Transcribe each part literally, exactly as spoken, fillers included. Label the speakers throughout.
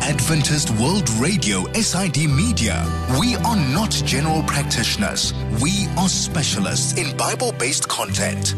Speaker 1: Adventist World Radio, S I D Media. We are not general practitioners. We are specialists in Bible-based content.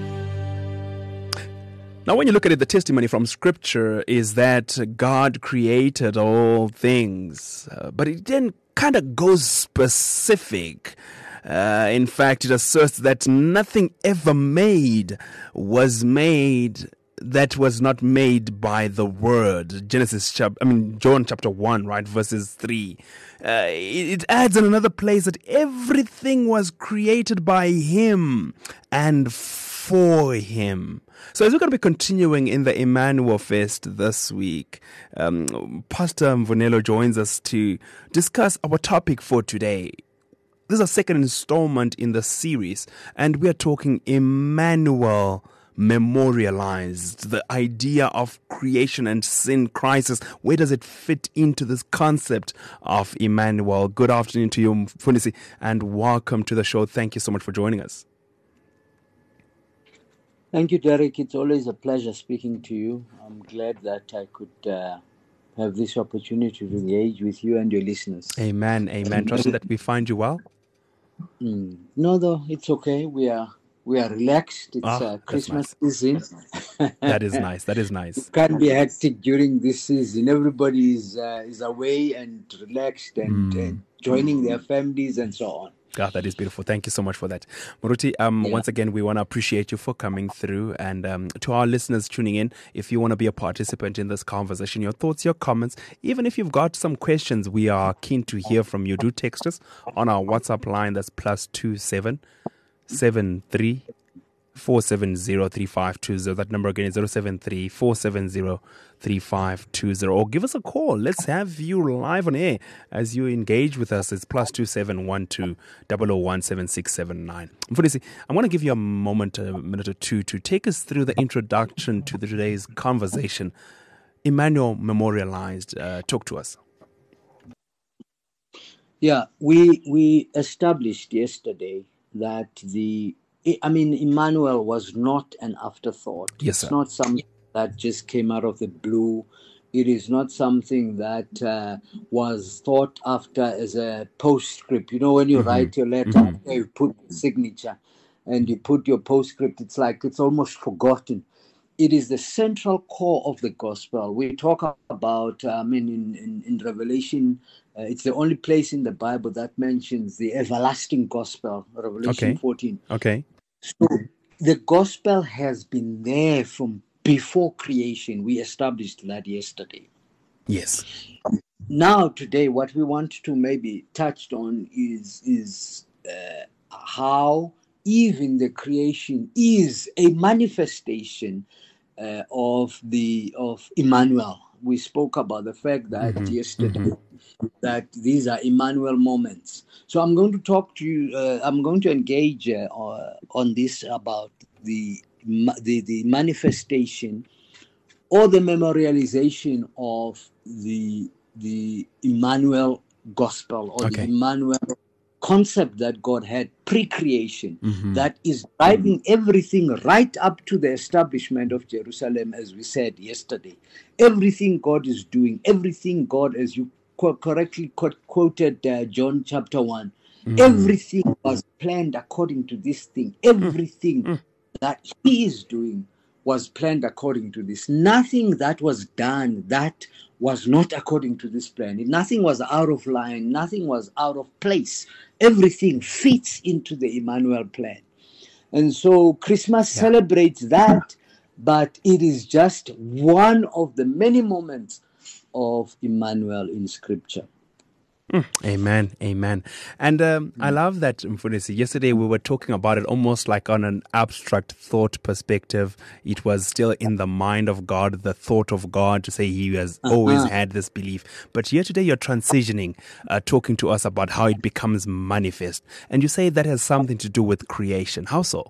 Speaker 2: Now, when you look at it, the testimony from Scripture is that God created all things, uh, but it didn't kind of go specific. Uh, in fact, it asserts that nothing ever made was made that was not made by the Word. Genesis chapter, I mean John chapter one, right, verses three. Uh, it, it adds in another place that everything was created by Him and for Him. So as we're going to be continuing in the Emmanuel Fest this week, um, Pastor Mvunelo joins us to discuss our topic for today. This is a second installment in the series, and we are talking Emmanuel memorialized, the idea of creation and sin crisis. Where does it fit into this concept of Emmanuel? Good afternoon to you, Mfundisi, and welcome to the show. Thank you so much for joining us.
Speaker 3: Thank you, Derek. It's always a pleasure speaking to you. I'm glad that I could uh, have this opportunity to engage with you and your listeners.
Speaker 2: Amen, amen. Trust that we find you well.
Speaker 3: Mm. No, though, it's okay. We are we are relaxed. It's
Speaker 2: Ah,
Speaker 3: uh, Christmas
Speaker 2: nice.
Speaker 3: season.
Speaker 2: That is nice. That is nice.
Speaker 3: It can be hectic during this season. Everybody is uh, is away and relaxed and
Speaker 2: Mm.
Speaker 3: uh, joining their families and so on.
Speaker 2: God, that is beautiful. Thank you so much for that. Muruti, um,
Speaker 3: Yeah.
Speaker 2: once again, we want to appreciate you for coming through. And um, to our listeners tuning in, if you want to be a participant in this conversation, your thoughts, your comments, even if you've got some questions, we are keen to hear from you. Do text us on our WhatsApp line. That's plus two seven seven three four seven zero three five two zero. That number again is zero seven three four seven zero three five two zero. Or give us a call. Let's have you live on air as you engage with us. It's plus two seven one two zero zero one seven six seven nine. Mfundisi, I want to give you a moment, a minute or two, to take us through the introduction to the, today's conversation. Emmanuel memorialized. Uh, talk to us.
Speaker 3: Yeah, we we established yesterday that the I mean Emmanuel was not an afterthought.
Speaker 2: Yes,
Speaker 3: It's
Speaker 2: sir.
Speaker 3: not something that just came out of the blue. It is not something that uh, was thought after as a postscript. You know, when you
Speaker 2: Mhm.
Speaker 3: write your letter,
Speaker 2: Mhm.
Speaker 3: you put the signature and you put your postscript. It's like it's almost forgotten. It is the central core of the gospel. We talk about, I mean, in, in, in Revelation, uh, it's the only place in the Bible that mentions the everlasting gospel, Revelation
Speaker 2: Okay.
Speaker 3: fourteen.
Speaker 2: Okay.
Speaker 3: So the gospel has been there from before creation. We established that yesterday.
Speaker 2: Yes.
Speaker 3: Now, today, what we want to maybe touch on is, is uh, how even the creation is a manifestation uh, of the of Emmanuel. We spoke about the fact that
Speaker 2: Mhm.
Speaker 3: yesterday
Speaker 2: Mhm.
Speaker 3: that these are Emmanuel moments. So I'm going to talk to you. Uh, I'm going to engage uh, on this about the ma- the the manifestation or the memorialization of the the Emmanuel gospel or
Speaker 2: Okay.
Speaker 3: the Emmanuel concept that God had pre-creation
Speaker 2: Mhm.
Speaker 3: that is driving everything right up to the establishment of Jerusalem, as we said yesterday. Everything God is doing, everything God, as you co- correctly quote, quoted uh, John chapter one,
Speaker 2: Mhm.
Speaker 3: everything was planned according to this thing. Everything
Speaker 2: Mm.
Speaker 3: that He is doing was planned according to this. Nothing that was done that was not according to this plan. Nothing was out of line. Nothing was out of place. Everything fits into the Emmanuel plan. And so Christmas
Speaker 2: Yeah.
Speaker 3: celebrates that, but it is just one of the many moments of Emmanuel in Scripture.
Speaker 2: Mm, Amen, amen. And um, I love that, Mfundisi. Yesterday we were talking about it almost like on an abstract thought perspective. It was still in the mind of God, the thought of God, to say He has always
Speaker 3: Uh-huh.
Speaker 2: had this belief. But here today you're transitioning, uh, talking to us about how it becomes manifest. And you say that has something to do with creation. How so?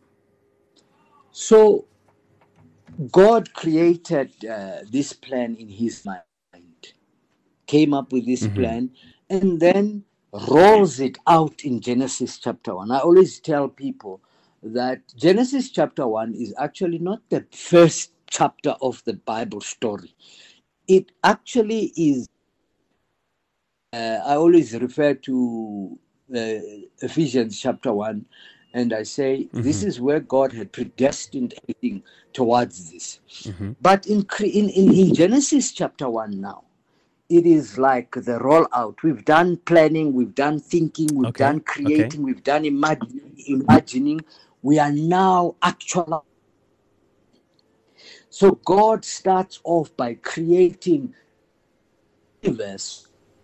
Speaker 3: So God created uh, this plan in His mind, came up with this
Speaker 2: Mhm.
Speaker 3: plan, and then rolls it out in Genesis chapter one. I always tell people that Genesis chapter one is actually not the first chapter of the Bible story. it actually is. Uh, I always refer to uh, Ephesians chapter one, and I say mm-hmm. this is where God had predestined everything towards this. Mm-hmm. But in, in in in Genesis chapter one now, it is like the rollout. We've done planning, we've done thinking, we've okay. done creating, okay. we've done imagining, imagining. We are now actual. So God starts off by creating the universe.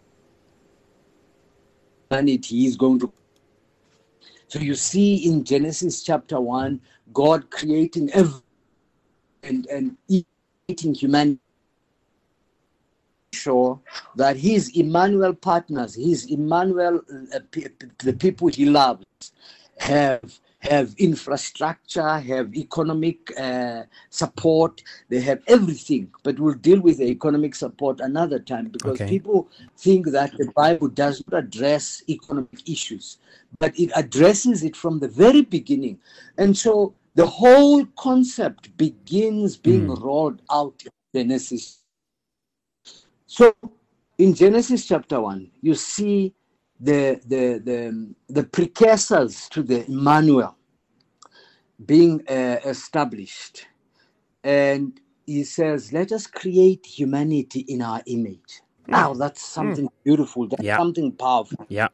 Speaker 3: Humanity is going to. So you see in Genesis chapter one, God creating everything and, and creating humanity. Sure that his Emmanuel partners, his Emmanuel, uh, p- p- the people he loves, have have infrastructure, have economic uh, support, they have everything. But we'll deal with the economic support another time, because okay. people think that the Bible does not address economic issues, but it addresses it from the very beginning. And so the whole concept begins being mm. rolled out in Genesis. So in Genesis chapter one, you see the the the, the precursors to the Emmanuel being uh, established. And he says, let us create humanity in our image. Mm. Now that's something mm. beautiful. That's yeah. something powerful.
Speaker 2: Yeah.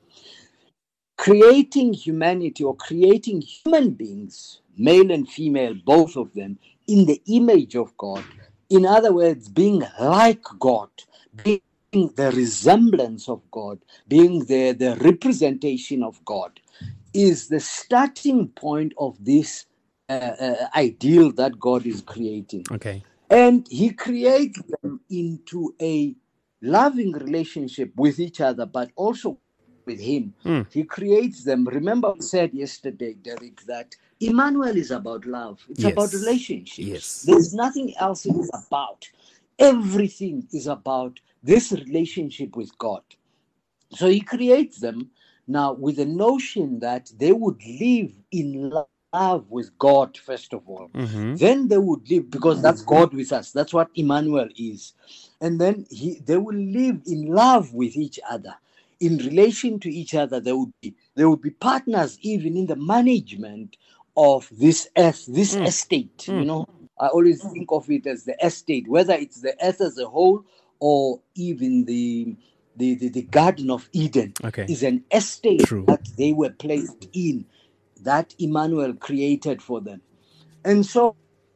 Speaker 3: Creating humanity, or creating human beings, male and female, both of them, in the image of God. In other words, being like God, being the resemblance of God, being the, the representation of God, is the starting point of this uh, uh, ideal that God is creating.
Speaker 2: Okay.
Speaker 3: And he creates them into a loving relationship with each other, but also with him. Mm. He creates them. Remember I said yesterday, Derek, that Emmanuel is about love. It's yes. about relationships.
Speaker 2: Yes.
Speaker 3: There's nothing else it is about. Everything is about this relationship with God. So he creates them now with the notion that they would live in love with God, first of all. Mm-hmm. Then they would live, because that's God with us. That's what Emmanuel is. And then he, they will live in love with each other. In relation to each other, they would be, they would be partners even in the management of this earth, this mm. estate. Mm. You know, I always think of it as the estate, whether it's the earth as a whole or even the the, the, the Garden of Eden okay. is an estate True. That they were placed in, that Emmanuel created for them. And so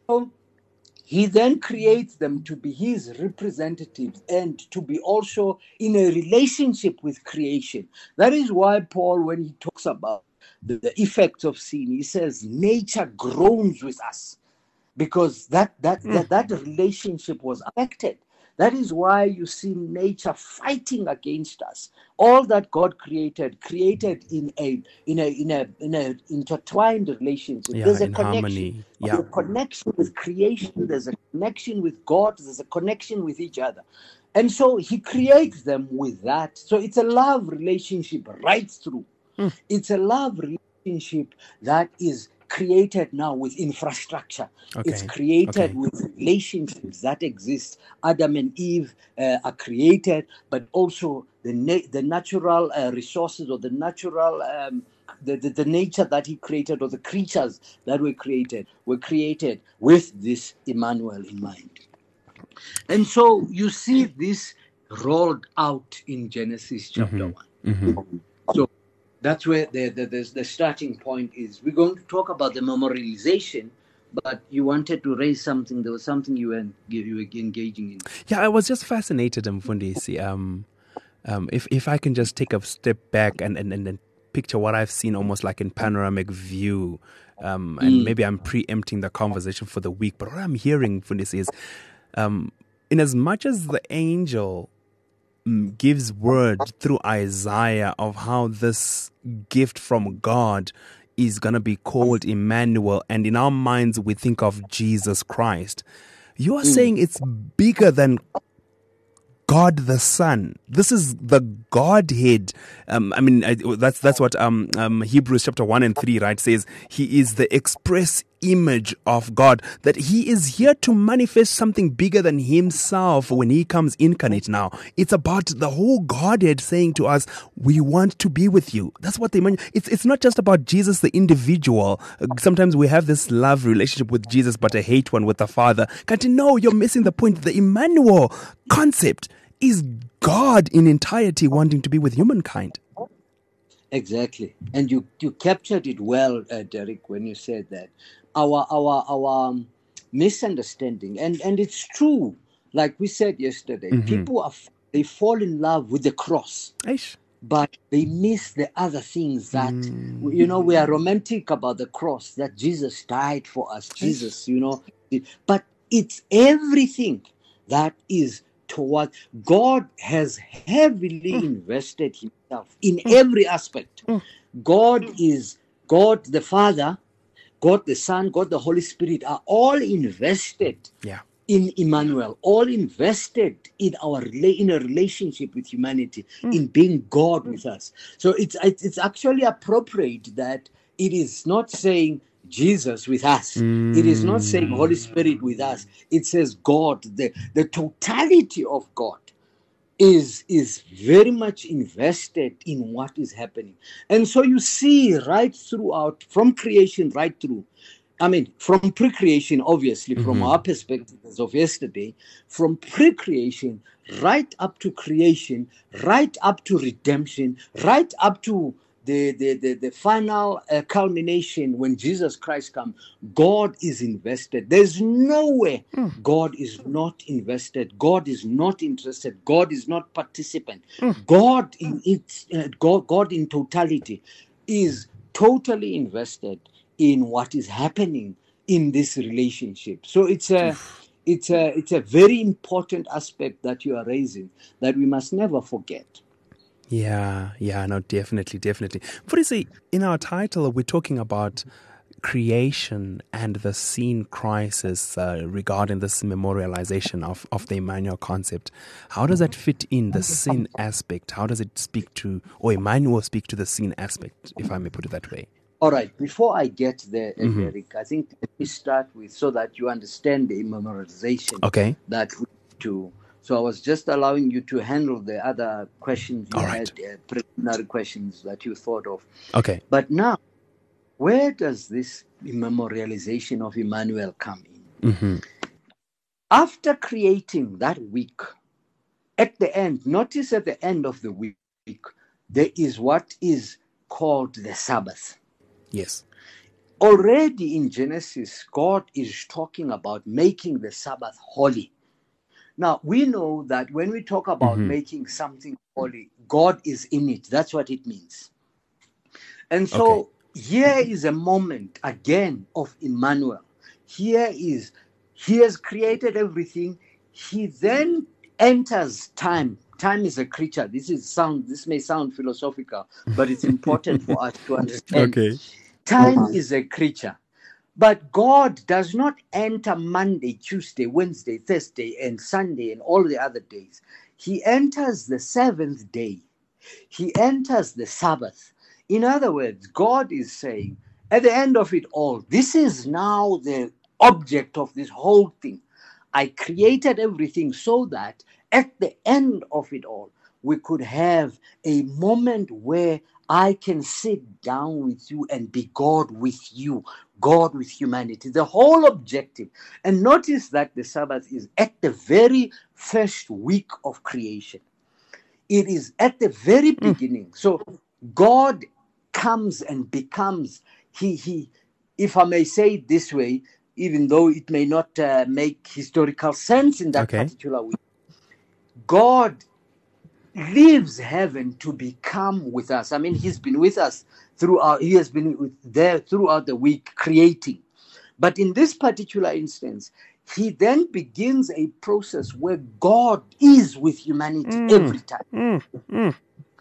Speaker 3: he then creates them to be his representatives and to be also in a relationship with creation. That is why Paul, when he talks about the, the effects of sin, he says nature groans with us, because that that, mm. that that relationship was affected. That is why you see nature fighting against us. All that God created, created in a in a in a in a intertwined relationship.
Speaker 2: Yeah,
Speaker 3: there's a
Speaker 2: in
Speaker 3: connection.
Speaker 2: harmony. Yeah.
Speaker 3: There's a connection with creation. There's a connection with God. There's a connection with each other. And so he creates them with that. So it's a love relationship right through. Mm. It's a love relationship that is created now with infrastructure. Okay. It's created okay. with relationships that exist. Adam and Eve uh, are created, but also the na- the natural uh, resources, or the natural um, the, the the nature that he created, or the creatures that were created were created with this Emmanuel in mind. And so you see this rolled out in Genesis chapter mm-hmm. one. Mm-hmm. So that's where the, the, the, the starting point is. We're going to talk about the memorialization, but you wanted to raise something. There was something you were, you were engaging in.
Speaker 2: Yeah, I was just fascinated, Mfundisi. Um, um, if if I can just take a step back and, and, and picture what I've seen almost like in panoramic view, um, and mm. maybe I'm preempting the conversation for the week, but what I'm hearing, Mfundisi, is um, in as much as the angel gives word through Isaiah of how this gift from God is going to be called Emmanuel, and in our minds we think of Jesus Christ. You are mm. saying it's bigger than God the Son. This is the Godhead. Um, I mean, I, that's that's what um, um, Hebrews chapter one and three, right, says. He is the express image of God, that he is here to manifest something bigger than himself when he comes incarnate now. It's about the whole Godhead saying to us, we want to be with you. That's what they mean. It's, it's not just about Jesus, the individual. Sometimes we have this love relationship with Jesus, but a hate one with the Father. Can't you know you're missing the point? The Emmanuel concept is God in entirety wanting to be with humankind.
Speaker 3: Exactly. And you, you captured it well, uh, Derek, when you said that. Our our our um, misunderstanding, and, and it's true, like we said yesterday, mm-hmm. people, are they fall in love with the cross, Eish. But they miss the other things that, mm. you know, we are romantic about the cross, that Jesus died for us, Jesus, Eish. You know, but it's everything that is toward God has heavily mm. invested himself in mm. every aspect. Mm. God is God the Father, God the Son, God the Holy Spirit are all invested yeah. in Emmanuel, all invested in our in a relationship with humanity, mm. in being God with us. So it's it's actually appropriate that it is not saying Jesus with us. Mm. It is not saying Holy Spirit with us. It says God, the, the totality of God is, is very much invested in what is happening. And so you see right throughout, from creation right through, I mean, from pre-creation, obviously, mm-hmm. from our perspective as of yesterday, from pre-creation right up to creation, right up to redemption, right up to The, the, the, the final uh, culmination when Jesus Christ comes, God is invested. There's no way mm. God is not invested. God is not interested. God is not participant. Mm. God in its uh, God, God in totality is totally invested in what is happening in this relationship. So it's a it's a it's a very important aspect that you are raising that we must never forget.
Speaker 2: Yeah, yeah, no, definitely, definitely. What is it in our title? We're talking about creation and the scene crisis uh, regarding this memorialization of, of the Emmanuel concept. How does that fit in the sin aspect? How does it speak to, or Emmanuel speak to the sin aspect, if I may put it that way?
Speaker 3: All right, before I get there, mm-hmm. Eric, I think let me start with so that you understand the memorialization okay. that we do. So I was just allowing you to handle the other questions you All right. had, uh, preliminary questions that you thought of.
Speaker 2: Okay.
Speaker 3: But now, where does this memorialization of Emmanuel come in? Mm-hmm. After creating that week, at the end, notice at the end of the week, there is what is called the Sabbath.
Speaker 2: Yes.
Speaker 3: Already in Genesis, God is talking about making the Sabbath holy. Now, we know that when we talk about mm-hmm. making something holy, God is in it. That's what it means. And so okay. here is a moment, again, of Emmanuel. Here is, he has created everything. He then enters time. Time is a creature. This is sound. This may sound philosophical, but it's important for us to understand.
Speaker 2: Okay.
Speaker 3: Time uh-huh. is a creature. But God does not enter Monday, Tuesday, Wednesday, Thursday, and Sunday, and all the other days. He enters the seventh day. He enters the Sabbath. In other words, God is saying, at the end of it all, this is now the object of this whole thing. I created everything so that at the end of it all, we could have a moment where I can sit down with you and be God with you, God with humanity, the whole objective. And notice that the Sabbath is at the very first week of creation. It is at the very beginning. Mm. So God comes and becomes, he, he, if I may say it this way, even though it may not uh, make historical sense in that okay. particular week, God leaves heaven to become with us. I mean, he's been with us throughout, he has been with there throughout the week creating. But in this particular instance, he then begins a process where God is with humanity mm. every time. Mm. Mm.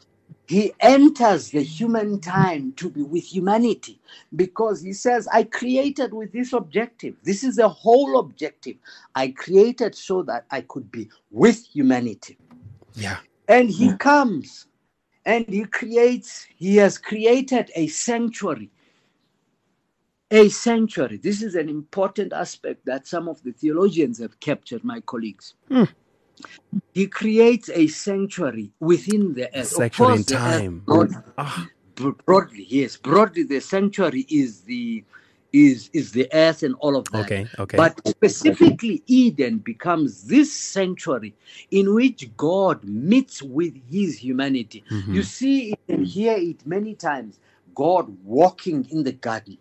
Speaker 3: He enters the human time to be with humanity because he says, I created with this objective. This is the whole objective. I created so that I could be with humanity.
Speaker 2: Yeah.
Speaker 3: And he yeah. comes and he creates, he has created a sanctuary. A sanctuary. This is an important aspect that some of the theologians have captured, my colleagues.
Speaker 2: Mm.
Speaker 3: He creates a sanctuary within the earth.
Speaker 2: Sanctuary in
Speaker 3: the
Speaker 2: time.
Speaker 3: Earth, broadly,
Speaker 2: Ah.
Speaker 3: broadly, yes, broadly, the sanctuary is the is is the earth and all of that.
Speaker 2: Okay, okay.
Speaker 3: But specifically, Eden becomes this sanctuary in which God meets with His humanity.
Speaker 2: Mm-hmm.
Speaker 3: You see it and hear it many times. God walking in the garden.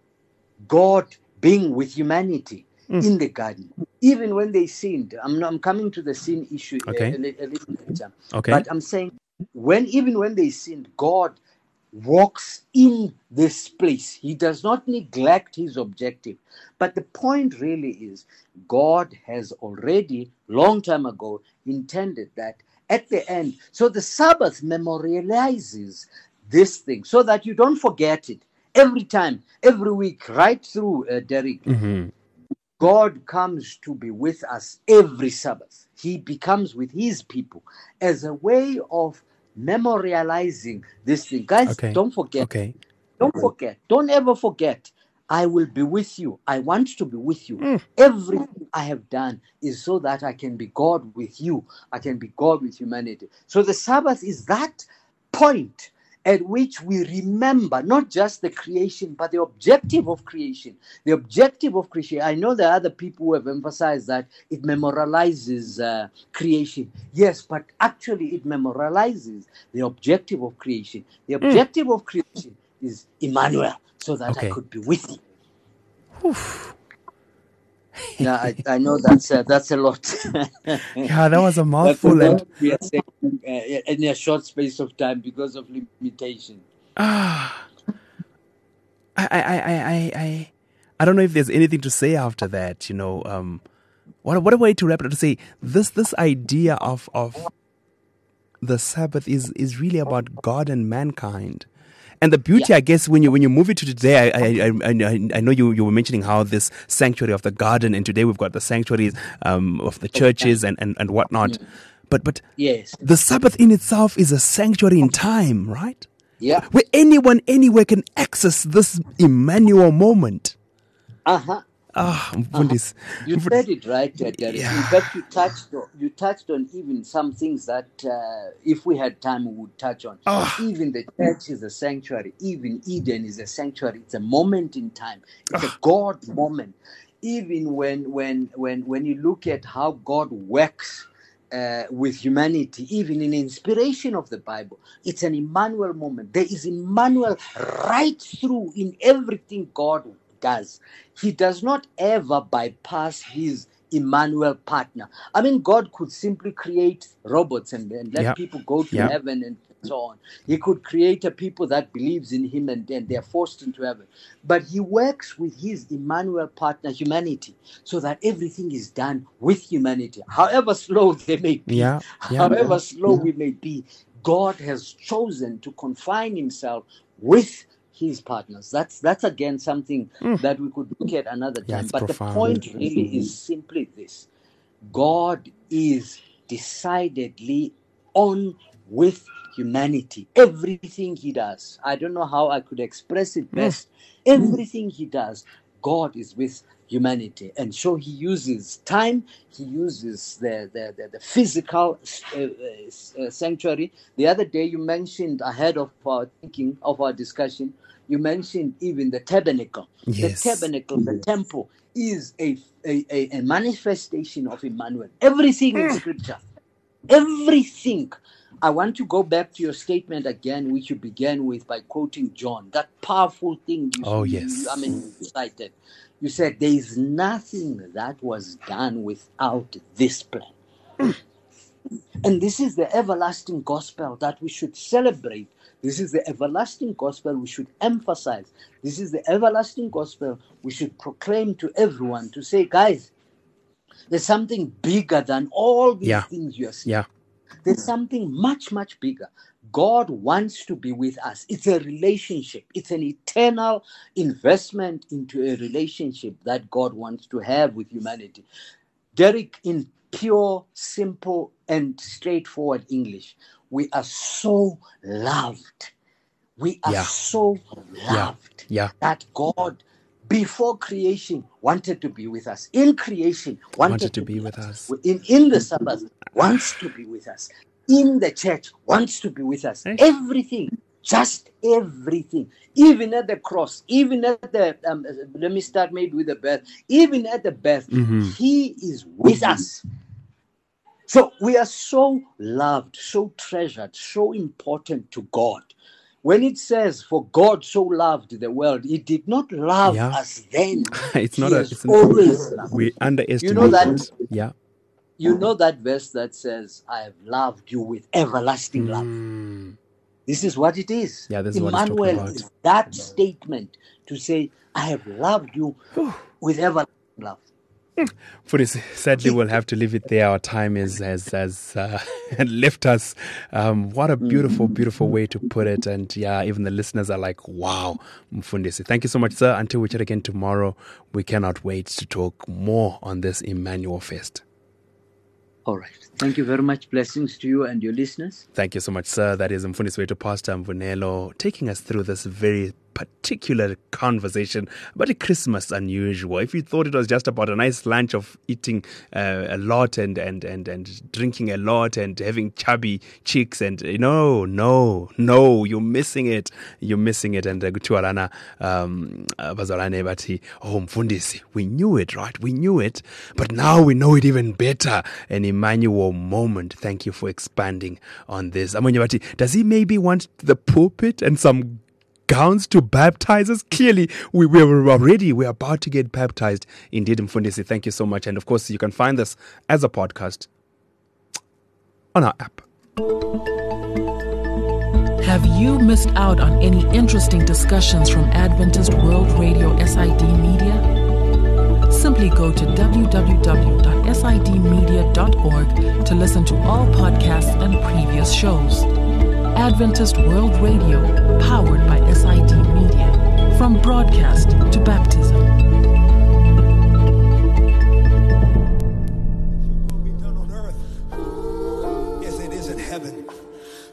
Speaker 3: God being with humanity mm. in the garden. Even when they sinned, I'm, I'm coming to the sin issue
Speaker 2: okay.
Speaker 3: a, a, a little later.
Speaker 2: Okay.
Speaker 3: But I'm saying, when even when they sinned, God walks in this place. He does not neglect His objective. But the point really is, God has already, long time ago, intended that at the end. So the Sabbath memorializes this thing so that you don't forget it. Every time, every week, right through, uh, Derek,
Speaker 2: mm-hmm.
Speaker 3: God comes to be with us every Sabbath. He becomes with His people as a way of memorializing this thing. Guys,
Speaker 2: okay.
Speaker 3: don't forget.
Speaker 2: Okay.
Speaker 3: Don't forget. Don't ever forget. I will be with you. I want to be with you.
Speaker 2: Mm.
Speaker 3: Everything I have done is so that I can be God with you. I can be God with humanity. So the Sabbath is that point at which we remember not just the creation, but the objective of creation. The objective of creation. I know there are other people who have emphasized that it memorializes uh, creation. Yes, but actually it memorializes the objective of creation. The objective mm. of creation is Emmanuel, so that
Speaker 2: okay.
Speaker 3: I could be with you.
Speaker 2: Oof.
Speaker 3: Yeah, I, I know that's uh, that's a lot.
Speaker 2: Yeah, that was a mouthful.
Speaker 3: That's a lot and uh, in a short space of time because of limitation.
Speaker 2: Ah, I, I, I, I, I, I don't know if there's anything to say after that. You know, um, what what a way to wrap it up. To say this this idea of of the Sabbath is is really about God and mankind. And the beauty,
Speaker 3: yeah.
Speaker 2: I guess, when you when you move it to today, I I I, I know you, you were mentioning how this sanctuary of the garden, and today we've got the sanctuaries um, of the churches and, and, and whatnot. Mm. But but
Speaker 3: yes,
Speaker 2: the Sabbath in itself is a sanctuary in time, right?
Speaker 3: Yeah,
Speaker 2: where anyone anywhere can access this Emmanuel moment.
Speaker 3: Uh huh.
Speaker 2: Ah,
Speaker 3: uh-huh. You said it right, uh, Derek.
Speaker 2: Yeah.
Speaker 3: In fact, you touched on, you touched on even some things that, uh, if we had time, we would touch on.
Speaker 2: Oh.
Speaker 3: Even the church is a sanctuary. Even Eden is a sanctuary. It's a moment in time. It's
Speaker 2: oh.
Speaker 3: a God moment. Even when when when when you look at how God works uh, with humanity, even in inspiration of the Bible, it's an Emmanuel moment. There is Emmanuel right through in everything God does. He does not ever bypass his Emmanuel partner. I mean, God could simply create robots and, and let
Speaker 2: yep.
Speaker 3: people go to
Speaker 2: yep.
Speaker 3: heaven and so on. He could create a people that believes in him and then they're forced into heaven. But he works with his Emmanuel partner, humanity, so that everything is done with humanity. However slow they may be,
Speaker 2: yeah. Yeah.
Speaker 3: however slow we may be, God has chosen to confine himself with his partners. That's that's again something mm. that we could look at another time.
Speaker 2: Yeah,
Speaker 3: but
Speaker 2: profound.
Speaker 3: The point really is simply this: God is decidedly on with humanity. Everything he does, I don't know how I could express it best. Mm. Everything he does, God is with humanity, and so he uses time. He uses the the the, the physical uh, uh, sanctuary. The other day you mentioned, ahead of our thinking of our discussion, you mentioned even the tabernacle.
Speaker 2: Yes.
Speaker 3: The tabernacle, the temple, is a, a, a, a manifestation of Emmanuel. Everything in Scripture, everything. I want to go back to your statement again, which you began with by quoting John. That powerful thing you,
Speaker 2: oh,
Speaker 3: you,
Speaker 2: yes.
Speaker 3: you I mean, you cited. You said there is nothing that was done without this plan. And this is the everlasting gospel that we should celebrate. This is the everlasting gospel we should emphasize. This is the everlasting gospel we should proclaim to everyone, to say, guys, there's something bigger than all these
Speaker 2: yeah.
Speaker 3: things you are seeing.
Speaker 2: Yeah.
Speaker 3: There's something much, much bigger. God wants to be with us. It's a relationship. It's an eternal investment into a relationship that God wants to have with humanity. Derek, in pure, simple, and straightforward English, we are so loved. We are
Speaker 2: yeah.
Speaker 3: so loved
Speaker 2: yeah. Yeah.
Speaker 3: that God before creation wanted to be with us. In creation wanted,
Speaker 2: Wanted
Speaker 3: to,
Speaker 2: to be
Speaker 3: be
Speaker 2: with
Speaker 3: us.
Speaker 2: us.
Speaker 3: In, in the Sabbath wants to be with us. In the church wants to be with us.
Speaker 2: Eh?
Speaker 3: Everything, just everything. Even at the cross, even at the, um, let me start maybe with the birth. Even at the birth,
Speaker 2: Mhm.
Speaker 3: he is with us. So we are so loved, so treasured, so important to God. When it says, for God so loved the world, he did not love
Speaker 2: Yeah.
Speaker 3: us then.
Speaker 2: It's
Speaker 3: He
Speaker 2: not a.
Speaker 3: has
Speaker 2: It's an,
Speaker 3: always loved.
Speaker 2: we underestimate
Speaker 3: You know that-
Speaker 2: it. Yeah.
Speaker 3: You know that verse that says, I have loved you with everlasting love.
Speaker 2: Mm.
Speaker 3: This is what it is.
Speaker 2: Yeah, this is what it's talking
Speaker 3: Emmanuel
Speaker 2: about.
Speaker 3: is that statement to say, I have loved you with everlasting love.
Speaker 2: For this, sadly, we'll have to leave it there. Our time is has has uh, left us. Um, what a beautiful, beautiful way to put it. And yeah, even the listeners are like, "Wow, Mfundisi." Thank you so much, sir. Until we chat again tomorrow, we cannot wait to talk more on this Emmanuel Fest.
Speaker 3: All right. Thank you very much. Blessings to you and your listeners.
Speaker 2: Thank you so much, sir. That is Mfundisi Wetu Pastor Mvunelo taking us through this very particular conversation about a Christmas unusual. If you thought it was just about a nice lunch of eating uh, a lot and, and, and, and drinking a lot and having chubby cheeks and uh, no, no, no, you're missing it. You're missing it. And Gutualana Bazalane Bati, oh Mfundisi, we knew it, right? We knew it, but now we know it even better. An Emmanuel moment. Thank you for expanding on this. Amonyabati, does he maybe want the pulpit and some gowns to baptize us? Clearly, we, we were already, we're about to get baptized. Indeed, Mfundisi, thank you so much. And of course, you can find this as a podcast on our app.
Speaker 4: Have you missed out on any interesting discussions from Adventist World Radio S I D Media? Simply go to w w w dot s i d media dot org to listen to all podcasts and previous shows. Adventist World Radio, powered by S I D Media. From broadcast to baptism.